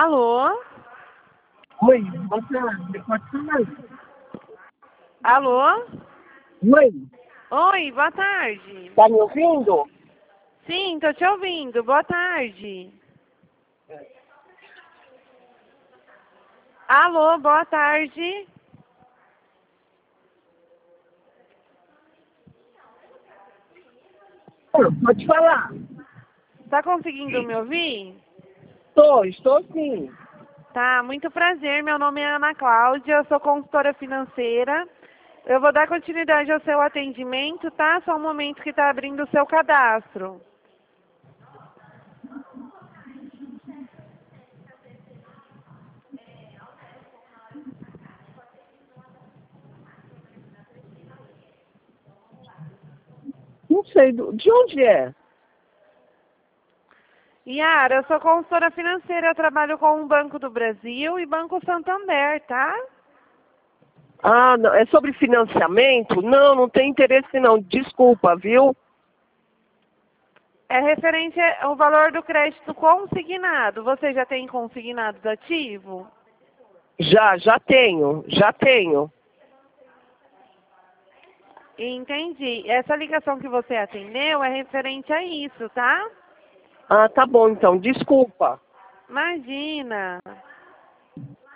Alô? Oi, boa tarde, pode falar? Alô? Oi, Oi, boa tarde. tá me ouvindo? Sim, tô te ouvindo. Boa tarde. Alô, boa tarde. Pode falar. Tá conseguindo me ouvir? Estou sim. Tá, muito prazer. Meu nome é Ana Cláudia, eu sou consultora financeira. Eu vou dar continuidade ao seu atendimento, tá? Só um momento que tá abrindo o seu cadastro. Não sei, de onde é? Yara, eu sou consultora financeira, eu trabalho com o Banco do Brasil e Banco Santander, tá? Ah, não, é sobre financiamento? Não, não tem interesse não, desculpa, viu? É referente ao valor do crédito consignado. Você já tem consignados ativos? Já tenho. Entendi. Essa ligação que você atendeu é referente a isso, tá? Ah, tá bom então, desculpa. Imagina.